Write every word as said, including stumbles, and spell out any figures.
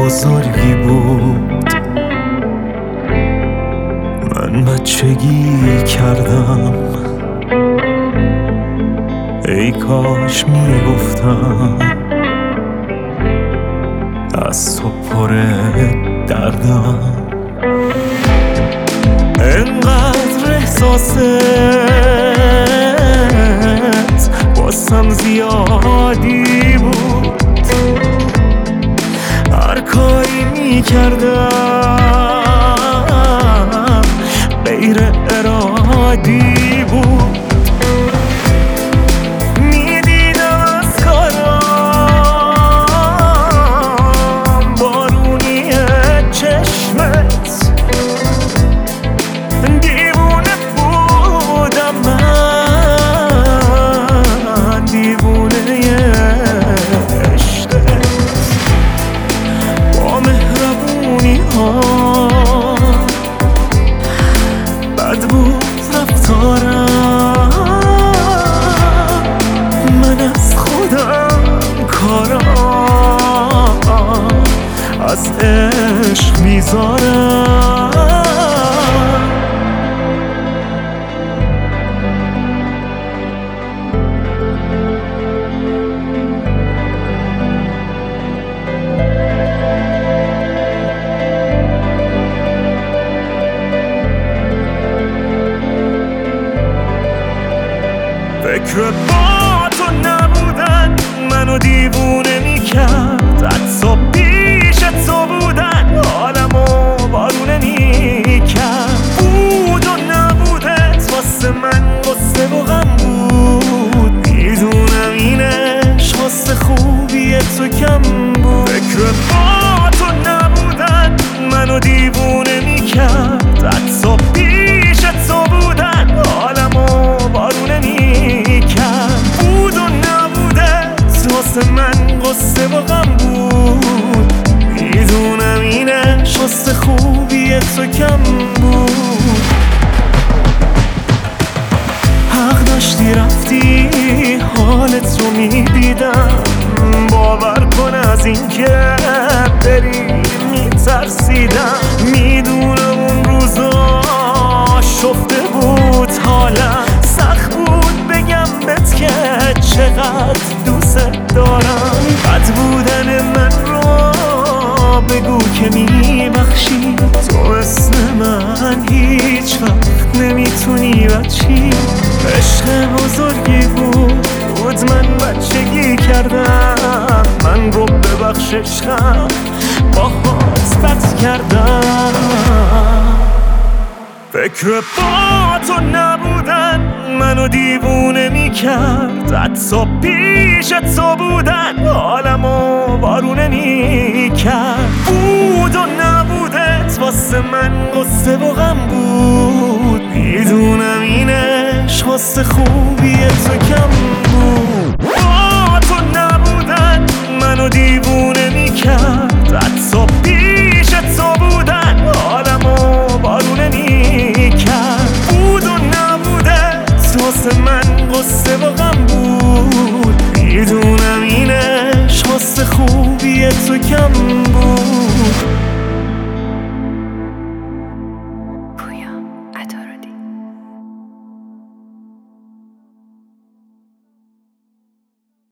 بزرگی بود. من بچگی کردم، ای کاش میگفتم از تو پر دردم. انقدر احساست باسم زیادی بود، هر کاری میکردم غیر ارادی بود. میدیدم از کارم بارونی چشمت، دیوونه بودم من، دیوونه عشقت. با مهربونی ها بد بود رفتارم، من از خودم کارم از عشق میذارم. فکر با تو نبودن منو دیوونه میکرد، حتی پیش تو بودن حالمو بارونه میکرد. بود و نبودت واسه من غصه و غم بود، میدونم اینش واسه خوبی تو کم بود. فکر با تو نبودن منو دیوونه میکرد، حتی پیش تو بودن حالمو بارونه میکرد. بود و نبودت واسه من غصه و غم بود، میدونم اینش واسه خوبی تو کم بود. حق داشتی رفتی حالت رو میدیدم، باور کن از این که بری میترسیدم. میدونم اون روزا شفته بود حالم، سخت بود بگم بهت که چقدر دوست دارم. بد بودن من رو بگو که میبخشی، تو مثل من هیچ وقت نمیتونی بچی. عشق بزرگی بود من بچگی کردم، من رو ببخش عشقم باهات بد کردم. فکر با تو نبودن منو دیوونه میکرد، حتی پیش تو بودن حالمو بارونه میکرد. بود و نبودت واسه من غصه و غم بود، میدونم اینش واسه خوبی تو کم بود. با تو نبودن منو دیوونه میکرد،